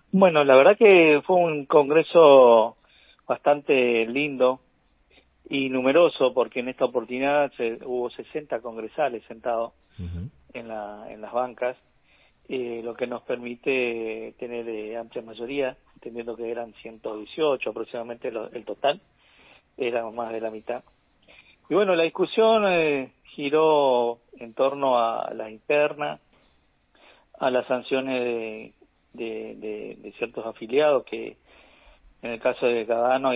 Bueno, la verdad que fue un congreso bastante lindo y numeroso, porque en esta oportunidad hubo 60 congresales sentados Ujú. en las bancas, lo que nos permite tener amplia mayoría, entendiendo que eran 118 aproximadamente el total, éramos más de la mitad. Y bueno, la discusión giró en torno a la interna, a las sanciones de ciertos afiliados que en el caso de Cadano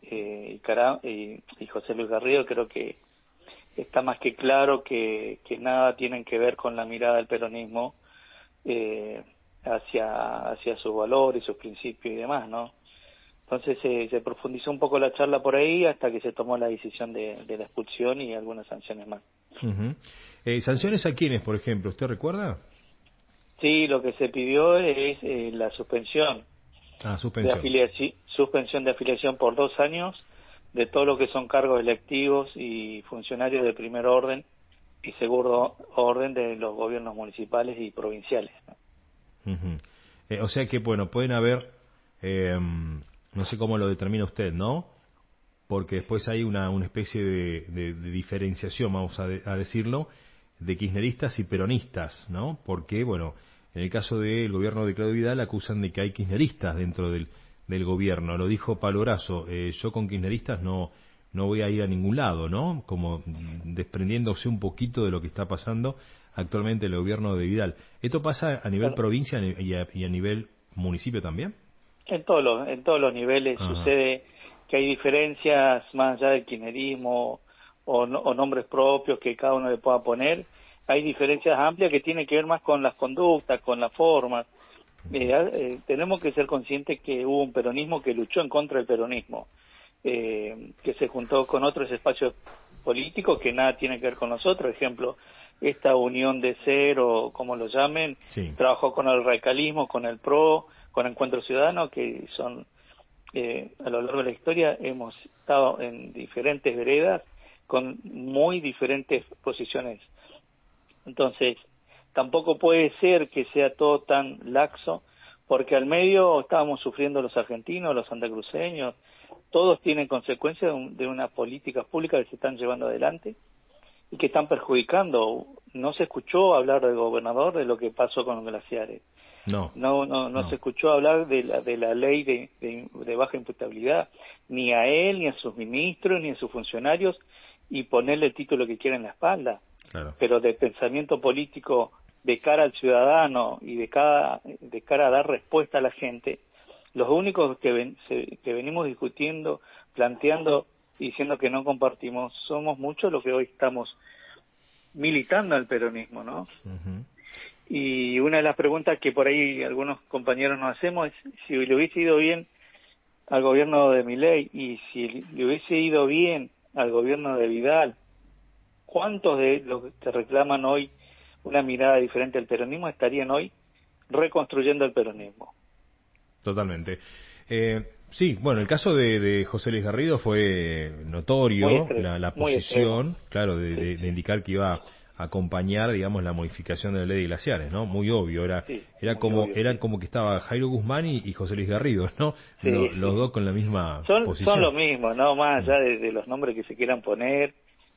y José Luis Garrido creo que está más que claro que nada tienen que ver con la mirada del peronismo eh, hacia sus valores, sus principios y demás, ¿no? Entonces se profundizó un poco la charla por ahí hasta que se tomó la decisión de la expulsión y algunas sanciones más. Ujú. ¿Sanciones a quiénes, por ejemplo? ¿Usted recuerda? Sí, lo que se pidió es la Ah, suspensión. suspensión de afiliación por 2 años de todo lo que son cargos electivos y funcionarios de primer orden y segundo orden de los gobiernos municipales y provinciales, ¿no? Ujú. O sea que, bueno, pueden haber, no sé cómo lo determina usted, ¿no? Porque después hay una especie de diferenciación, vamos a decirlo, de kirchneristas y peronistas, ¿no? Porque, bueno, en el caso del gobierno de Claudio Vidal acusan de que hay kirchneristas dentro del gobierno. Lo dijo Palo Grasso, yo con kirchneristas no voy a ir a ningún lado, ¿no? Como desprendiéndose un poquito de lo que está pasando actualmente en el gobierno de Vidal. ¿Esto pasa a nivel Claro, provincia y a nivel municipio también? en todos los niveles Ajá. sucede que hay diferencias más allá del kirchnerismo o nombres propios que cada uno le pueda poner. Hay diferencias amplias que tienen que ver más con las conductas, con las formas. Tenemos que ser conscientes que hubo un peronismo que luchó en contra del peronismo, que se juntó con otros espacios políticos que nada tienen que ver con nosotros. Ejemplo, esta unión de ser o como lo llamen, Sí. trabajó con el radicalismo, con el PRO, con Encuentro Ciudadano, que son, a lo largo de la historia, hemos estado en diferentes veredas con muy diferentes posiciones. Entonces, tampoco puede ser que sea todo tan laxo, porque al medio estábamos sufriendo los argentinos, los santacruceños, todos tienen consecuencias de unas políticas públicas que se están llevando adelante y que están perjudicando. No se escuchó hablar del gobernador de lo que pasó con los glaciares. No, No se no. escuchó hablar de la ley de baja imputabilidad, ni a él, ni a sus ministros, ni a sus funcionarios, y ponerle el título que quiera en la espalda. Claro. Pero de pensamiento político de cara al ciudadano y de cara a dar respuesta a la gente, los únicos que venimos discutiendo, planteando y diciendo que no compartimos, somos muchos los que hoy estamos militando al peronismo, ¿no? Ujú. Y una de las preguntas que por ahí algunos compañeros nos hacemos es si le hubiese ido bien al gobierno de Milei y si le hubiese ido bien al gobierno de Vidal, ¿cuántos de los que reclaman hoy una mirada diferente al peronismo estarían hoy reconstruyendo el peronismo? Totalmente. Sí, bueno, el caso de José Luis Garrido fue notorio, la Muy extremo, posición, claro, sí, de indicar que iba a acompañar, digamos, la modificación de la ley de glaciares, ¿no? Muy obvio, sí, era muy como, obvio, eran sí. como que estaba Jairo Guzmán y José Luis Garrido, ¿no? Sí, Los sí. dos con la misma Son lo posición. mismo, ¿no? Más Mm. allá de los nombres que se quieran poner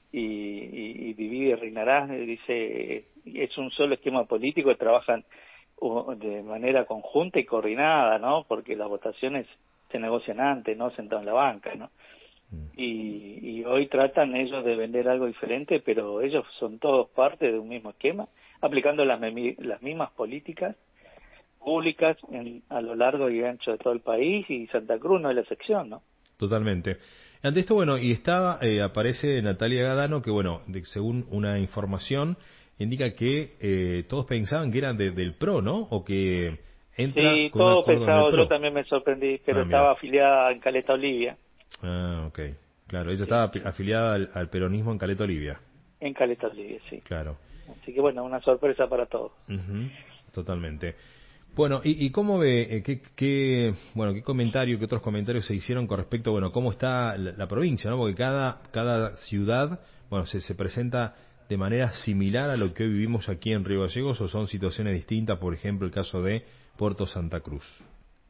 y divide y reinará, dice, es un solo esquema político, trabajan de manera conjunta y coordinada, ¿no? Porque las votaciones se negocian antes, ¿no? Sentados en la banca, ¿no? Y hoy tratan ellos de vender algo diferente, pero ellos son todos parte de un mismo esquema, aplicando las mismas políticas públicas a lo largo y ancho de todo el país, y Santa Cruz no es la excepción, ¿no? Totalmente. Ante esto, bueno, y aparece Natalia Gadano, que bueno, según una información, indica que todos pensaban que era del PRO, ¿no? O que entra Sí, con un todo acuerdo en el pensado, yo PRO. también me sorprendí, pero Ah, mira. estaba afiliada en Caleta Olivia, Ah, ok. Claro, ella sí, estaba sí, afiliada al peronismo en Caleta Olivia. en Caleta Olivia, sí. Claro. Así que bueno, una sorpresa para todos. Ujú. Totalmente. Bueno, y cómo ve, bueno, qué comentario, qué otros comentarios se hicieron con respecto, bueno, cómo está la provincia, ¿no? Porque cada ciudad, bueno, se presenta de manera similar a lo que hoy vivimos aquí en Río Gallegos, o son situaciones distintas, por ejemplo, el caso de Puerto Santa Cruz.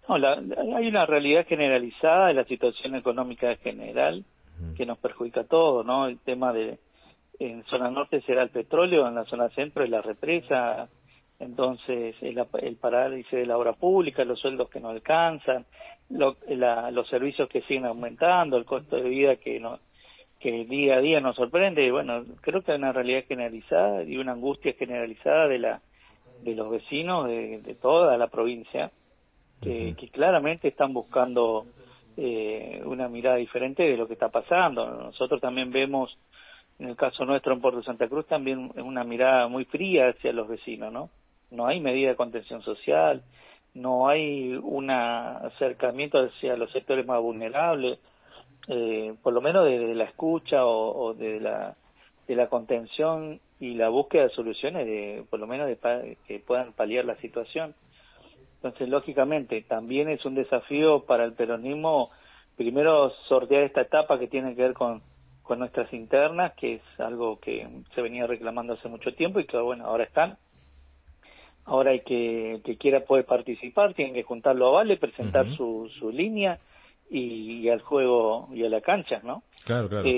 No, hay una realidad generalizada de la situación económica general que nos perjudica a todos, ¿no? El tema de, en zona norte será el petróleo, en la zona centro es la represa, entonces el parálisis de la obra pública, los sueldos que no alcanzan, los servicios que siguen aumentando, el costo de vida que día a día nos sorprende. Y bueno, creo que hay una realidad generalizada y una angustia generalizada de los vecinos de toda la provincia, que claramente están buscando una mirada diferente de lo que está pasando. Nosotros también vemos, en el caso nuestro en Puerto Santa Cruz, también una mirada muy fría hacia los vecinos, ¿no? No hay medida de contención social, no hay un acercamiento hacia los sectores más vulnerables, por lo menos desde la escucha o de la contención y la búsqueda de soluciones, por lo menos que puedan paliar la situación. Entonces, lógicamente, también es un desafío para el peronismo, primero sortear esta etapa que tiene que ver con nuestras internas, que es algo que se venía reclamando hace mucho tiempo y que, bueno, ahora están. Ahora hay que quiera puede participar, tienen que juntar los avales, presentar su línea y al juego y a la cancha, ¿no? Claro, claro.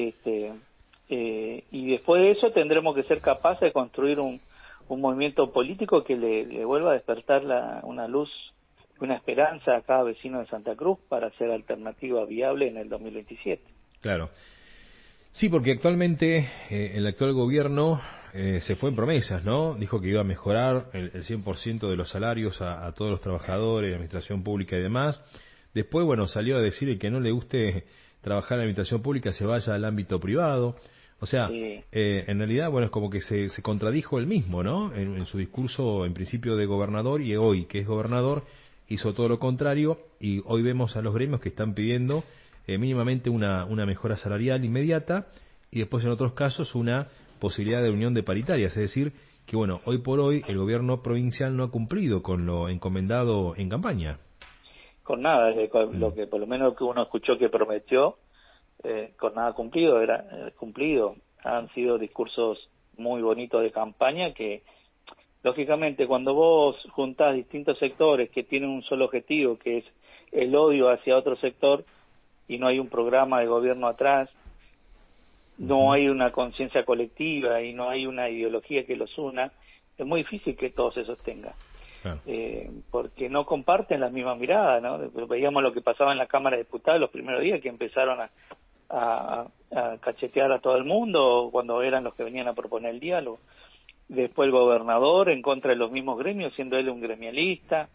Y después de eso tendremos que ser capaces de construir un movimiento político que le vuelva a despertar una luz, una esperanza a cada vecino de Santa Cruz para ser alternativa viable en el 2027. Claro. Sí, porque actualmente el actual gobierno se fue en promesas, ¿no? Dijo que iba a mejorar el 100% de los salarios a todos los trabajadores, administración pública y demás. Después, bueno, salió a decir que no le guste trabajar en la administración pública se vaya al ámbito privado. O sea, Sí. en realidad, bueno, es como que se contradijo él mismo, ¿no? En su discurso, en principio, de gobernador, y hoy, que es gobernador, hizo todo lo contrario, y hoy vemos a los gremios que están pidiendo mínimamente una mejora salarial inmediata, y después, en otros casos, una posibilidad de unión de paritarias. Es decir, que, bueno, hoy por hoy el gobierno provincial no ha cumplido con lo encomendado en campaña. Con nada, lo que por lo menos que uno escuchó que prometió, con nada cumplido, era cumplido. Han sido discursos muy bonitos de campaña que, lógicamente, cuando vos juntás distintos sectores que tienen un solo objetivo, que es el odio hacia otro sector, y no hay un programa de gobierno atrás, no hay una conciencia colectiva y no hay una ideología que los una, es muy difícil que todo se sostenga. Claro. Porque no comparten las mismas miradas, ¿no? Veíamos lo que pasaba en la Cámara de Diputados los primeros días, que empezaron a cachetear a todo el mundo cuando eran los que venían a proponer el diálogo. Después el gobernador en contra de los mismos gremios, siendo él un gremialista.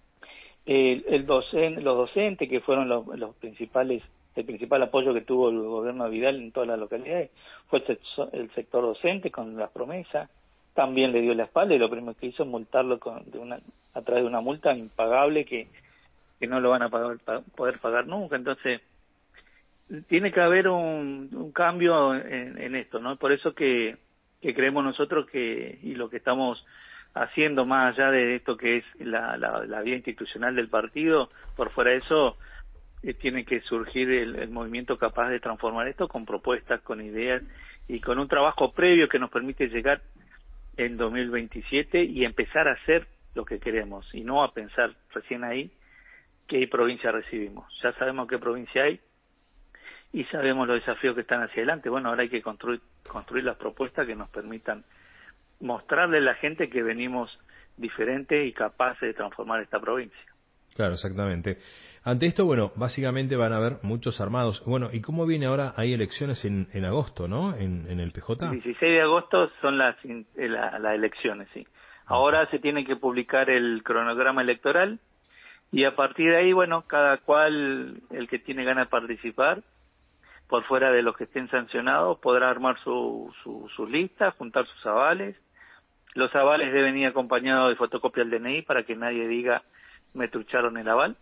Los docentes, que fueron los principales, el principal apoyo que tuvo el gobierno de Vidal en todas las localidades, fue el sector docente con las promesas. También le dio la espalda y lo primero que hizo es multarlo a través de una multa impagable que no lo van a poder pagar nunca. Entonces, tiene que haber un cambio en esto, ¿no? Por eso que creemos nosotros y lo que estamos haciendo más allá de esto que es la vía institucional del partido, por fuera de eso, tiene que surgir el movimiento capaz de transformar esto con propuestas, con ideas y con un trabajo previo que nos permite llegar en 2027 y empezar a hacer lo que queremos y no a pensar recién ahí qué provincia recibimos. Ya sabemos qué provincia hay y sabemos los desafíos que están hacia adelante. Bueno, ahora hay que construir las propuestas que nos permitan mostrarle a la gente que venimos diferentes y capaces de transformar esta provincia. Claro, exactamente. Ante esto, bueno, básicamente van a haber muchos armados. Bueno, ¿y cómo viene ahora? Hay elecciones en agosto, ¿no? En el PJ. El 16 de agosto son las elecciones, sí. Ahora se tiene que publicar el cronograma electoral y a partir de ahí, bueno, cada cual, el que tiene ganas de participar, por fuera de los que estén sancionados, podrá armar su lista, juntar sus avales. Los avales deben ir acompañados de fotocopia del DNI para que nadie diga me trucharon el aval.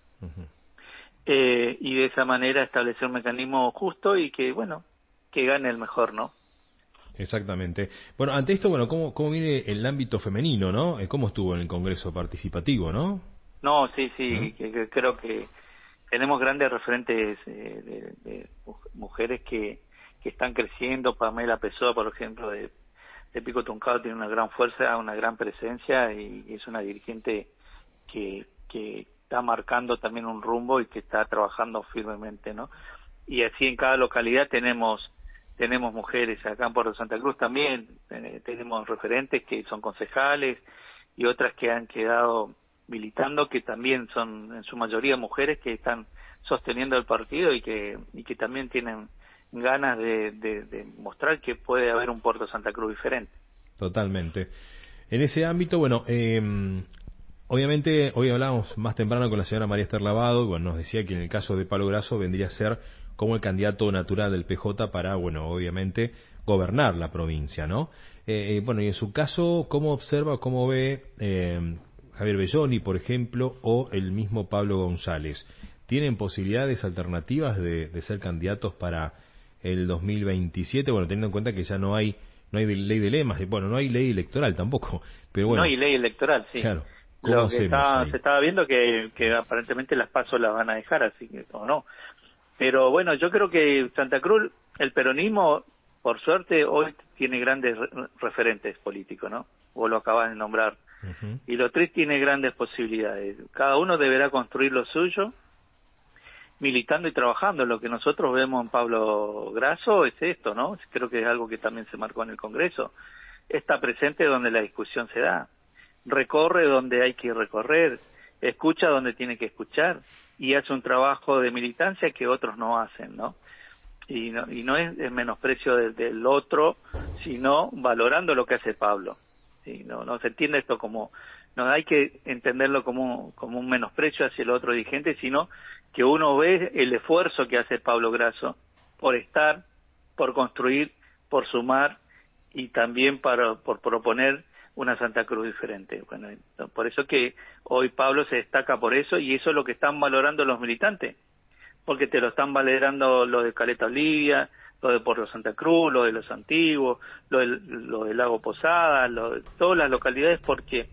Y de esa manera establecer un mecanismo justo y que, bueno, que gane el mejor, ¿no? Exactamente. Bueno, ante esto, bueno, ¿cómo viene el ámbito femenino, no? ¿Cómo estuvo en el Congreso participativo, no? No, sí, que creo que tenemos grandes referentes de mujeres que están creciendo. Pamela Pessoa, por ejemplo, de Pico Tuncado, tiene una gran fuerza, una gran presencia y es una dirigente que está marcando también un rumbo y que está trabajando firmemente, ¿no? Y así en cada localidad tenemos mujeres. Acá en Puerto Santa Cruz también tenemos referentes que son concejales y otras que han quedado militando, que también son en su mayoría mujeres que están sosteniendo el partido y que también tienen ganas de mostrar que puede haber un Puerto Santa Cruz diferente. Totalmente. En ese ámbito, bueno, obviamente hoy hablábamos más temprano con la señora María Esther Lavado, y bueno, nos decía que en el caso de Pablo Grasso vendría a ser como el candidato natural del PJ para, bueno, obviamente gobernar la provincia, ¿no? Bueno, y en su caso, ¿cómo observa, cómo ve Javier Belloni, por ejemplo, o el mismo Pablo González? ¿Tienen posibilidades alternativas de ser candidatos para el 2027? Bueno, teniendo en cuenta que ya no hay ley de lemas, bueno, no hay ley electoral tampoco, pero bueno. No hay ley electoral, sí. Claro. ¿Cómo Lo que hacemos se estaba viendo que aparentemente las PASO las van a dejar, así que o no. Pero bueno, yo creo que Santa Cruz, el peronismo, por suerte, hoy tiene grandes referentes políticos, ¿no? Vos lo acabas de nombrar. Uh-huh. Y los tres tiene grandes posibilidades. Cada uno deberá construir lo suyo, militando y trabajando. Lo que nosotros vemos en Pablo Grasso es esto, ¿no? Creo que es algo que también se marcó en el Congreso. Está presente donde la discusión se da, recorre donde hay que recorrer, escucha donde tiene que escuchar y hace un trabajo de militancia que otros no hacen, ¿no? Y no es el menosprecio del otro, sino valorando lo que hace Pablo. ¿Sí? No se entiende esto como, no hay que entenderlo como un menosprecio hacia el otro dirigente, sino que uno ve el esfuerzo que hace Pablo Grasso por estar, por construir, por sumar y también por proponer una Santa Cruz diferente. Bueno, por eso que hoy Pablo se destaca por eso, y eso es lo que están valorando los militantes, porque te lo están valorando lo de Caleta Olivia, lo de Puerto Santa Cruz, lo de Los Antiguos, lo de Lago Posada, de todas las localidades, porque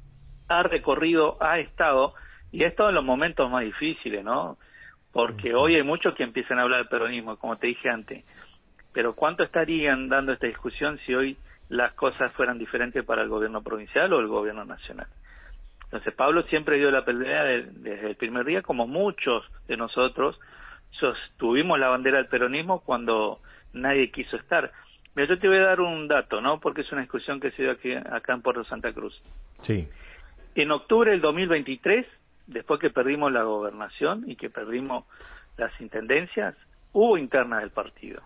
ha recorrido, ha estado en los momentos más difíciles, ¿no? Porque hoy hay muchos que empiezan a hablar del peronismo, como te dije antes, pero ¿cuánto estarían dando esta discusión si hoy las cosas fueran diferentes para el gobierno provincial o el gobierno nacional? Entonces Pablo siempre dio la pelea desde el primer día, como muchos de nosotros sostuvimos la bandera del peronismo cuando nadie quiso estar. Mira, yo te voy a dar un dato, ¿no? Porque es una discusión que se dio acá en Puerto Santa Cruz. Sí. En octubre del 2023, después que perdimos la gobernación y que perdimos las intendencias, hubo internas del partido.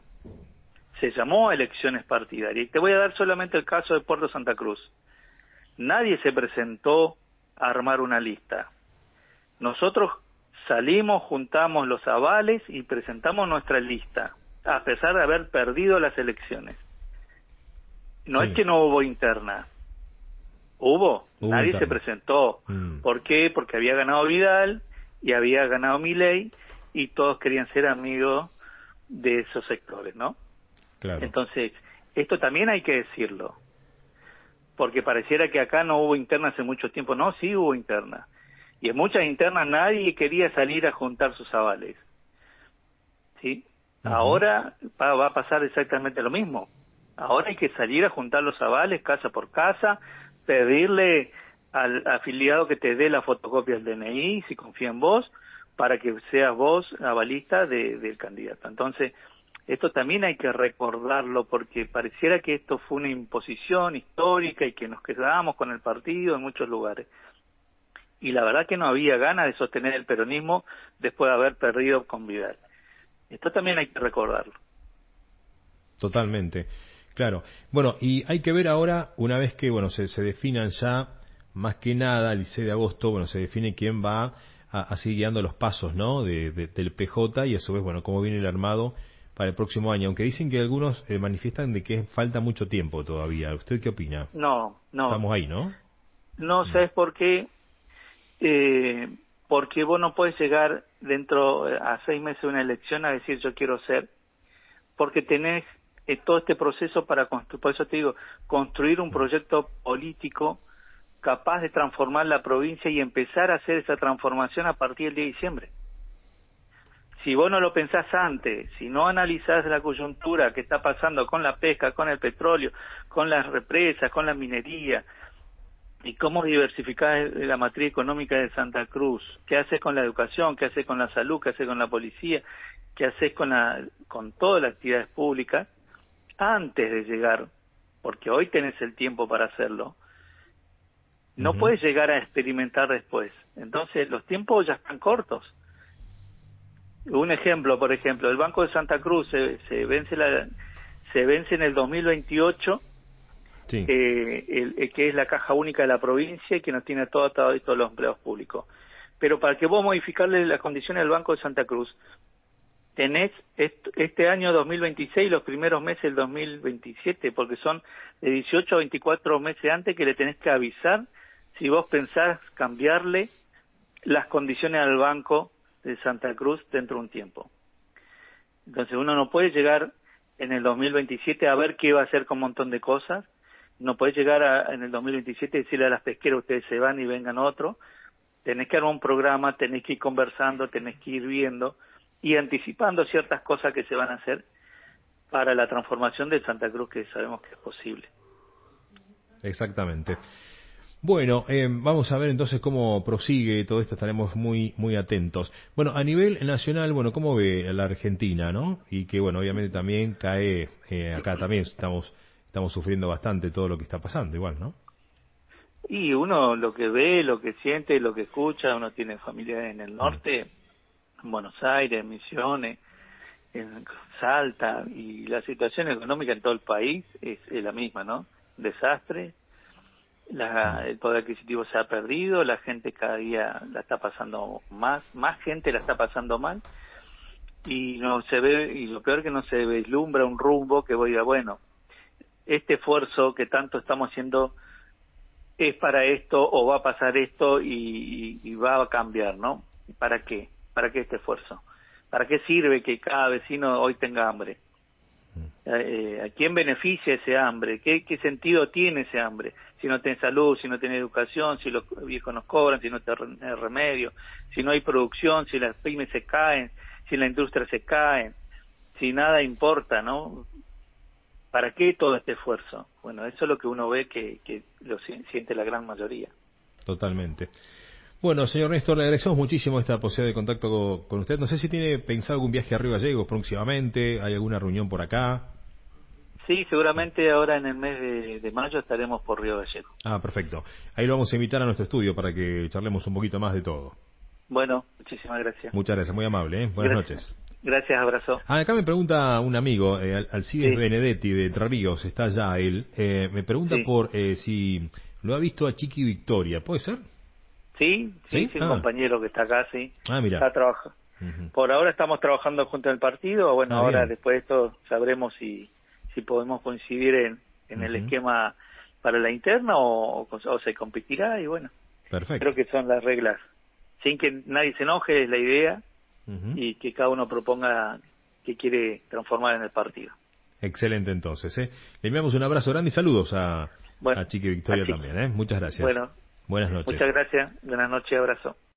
Se llamó elecciones partidarias. Y te voy a dar solamente el caso de Puerto Santa Cruz. Nadie se presentó a armar una lista. Nosotros salimos, juntamos los avales y presentamos nuestra lista, a pesar de haber perdido las elecciones. No es que no hubo interna. Hubo nadie interna. Se presentó. ¿Por qué? Porque había ganado Vidal y había ganado Milei y todos querían ser amigos de esos sectores, ¿no? Claro. Entonces, esto también hay que decirlo, porque pareciera que acá no hubo interna hace mucho tiempo. No, sí hubo interna. Y en muchas internas nadie quería salir a juntar sus avales. ¿Sí? Uh-huh. Ahora va a pasar exactamente lo mismo. Ahora hay que salir a juntar los avales casa por casa, pedirle al afiliado que te dé la fotocopia del DNI, si confía en vos, para que seas vos avalista del candidato. Entonces, esto también hay que recordarlo, porque pareciera que esto fue una imposición histórica y que nos quedábamos con el partido en muchos lugares. Y la verdad que no había ganas de sostener el peronismo después de haber perdido con Vidal. Esto también hay que recordarlo. Totalmente, claro. Bueno, y hay que ver ahora, una vez que bueno se definan ya, más que nada, el 6 de agosto, bueno, se define quién va a seguir guiando los pasos, ¿no?, del PJ, y a su vez, bueno, cómo viene el armado para el próximo año, aunque dicen que algunos manifiestan de que falta mucho tiempo todavía. ¿Usted qué opina? No. Estamos ahí, ¿no? No, ¿sabes por qué? Porque vos no puedes llegar dentro a 6 meses de una elección a decir yo quiero ser, porque tenés todo este proceso para construir, por eso te digo, construir un proyecto político capaz de transformar la provincia y empezar a hacer esa transformación a partir del 10 de diciembre. Si vos no lo pensás antes, si no analizás la coyuntura que está pasando con la pesca, con el petróleo, con las represas, con la minería, ¿Y cómo diversificar la matriz económica de Santa Cruz? ¿Qué haces con la educación? ¿Qué haces con la salud? ¿Qué haces con la policía? ¿Qué haces con todas las actividades públicas antes de llegar? Porque hoy tenés el tiempo para hacerlo. No puedes llegar a experimentar después. Entonces, los tiempos ya están cortos. Un ejemplo, por ejemplo, el Banco de Santa Cruz se vence en el 2028, Sí. que es la caja única de la provincia y que nos tiene todo atado y todos los empleados públicos. Pero para que vos modificarle las condiciones del Banco de Santa Cruz, tenés este año 2026, los primeros meses del 2027, porque son de 18 a 24 meses antes que le tenés que avisar si vos pensás cambiarle las condiciones al Banco de Santa Cruz dentro de un tiempo. Entonces uno no puede llegar en el 2027 a ver qué va a hacer con un montón de cosas. No puedes llegar en el 2027 y decirle a las pesqueras, ustedes se van y vengan otro. Tenés que armar un programa, tenés que ir conversando, tenés que ir viendo y anticipando ciertas cosas que se van a hacer para la transformación de Santa Cruz, que sabemos que es posible. Exactamente. Bueno, vamos a ver entonces cómo prosigue todo esto, estaremos muy atentos. Bueno, a nivel nacional, bueno, ¿cómo ve la Argentina, no? Y que, bueno, obviamente también cae, acá también estamos sufriendo bastante todo lo que está pasando, igual, ¿no? Y uno lo que ve, lo que siente, lo que escucha, uno tiene familiares en el norte, en Buenos Aires, en Misiones, en Salta, y la situación económica en todo el país es la misma, ¿no? Desastre, el poder adquisitivo se ha perdido, la gente cada día la está pasando más gente la está pasando mal, y no se ve, y lo peor que no se vislumbra un rumbo que voy a, bueno, este esfuerzo que tanto estamos haciendo es para esto o va a pasar esto y va a cambiar, ¿no? ¿Para qué? ¿Para qué este esfuerzo? ¿Para qué sirve que cada vecino hoy tenga hambre? ¿A quién beneficia ese hambre? ¿Qué sentido tiene ese hambre? Si no tenés salud, si no tenés educación, si los viejos nos cobran, si no tenés remedio, si no hay producción, si las pymes se caen, si la industria se cae, si nada importa, ¿no? ¿Para qué todo este esfuerzo? Bueno, eso es lo que uno ve que lo siente la gran mayoría. Totalmente. Bueno, señor Néstor, le agradecemos muchísimo esta posibilidad de contacto con usted. No sé si tiene pensado algún viaje a Río Gallegos próximamente, hay alguna reunión por acá. Sí, seguramente ahora en el mes de mayo estaremos por Río Gallegos. Ah, perfecto. Ahí lo vamos a invitar a nuestro estudio para que charlemos un poquito más de todo. Bueno, muchísimas gracias. Muchas gracias, muy amable, ¿eh? Buenas noches. Gracias, abrazo. Ah, acá me pregunta un amigo, Alcides Sí. Benedetti de Entre Ríos, está ya él, me pregunta Sí. por si lo ha visto a Chiqui Victoria, ¿puede ser? Sí, un compañero que está acá, sí. Ah, mira. Está trabajando. Por ahora estamos trabajando junto al partido, bueno, ahora bien. después de esto sabremos si podemos coincidir en el esquema para la interna o se competirá y bueno. Perfecto. Creo que son las reglas. Sin que nadie se enoje, es la idea, y que cada uno proponga que quiere transformar en el partido. Excelente entonces, ¿eh? Le enviamos un abrazo grande y saludos a Chiqui Victoria Chiqui. también, ¿eh? Muchas gracias. Bueno, Buenas noches. muchas gracias, buenas noches, abrazo.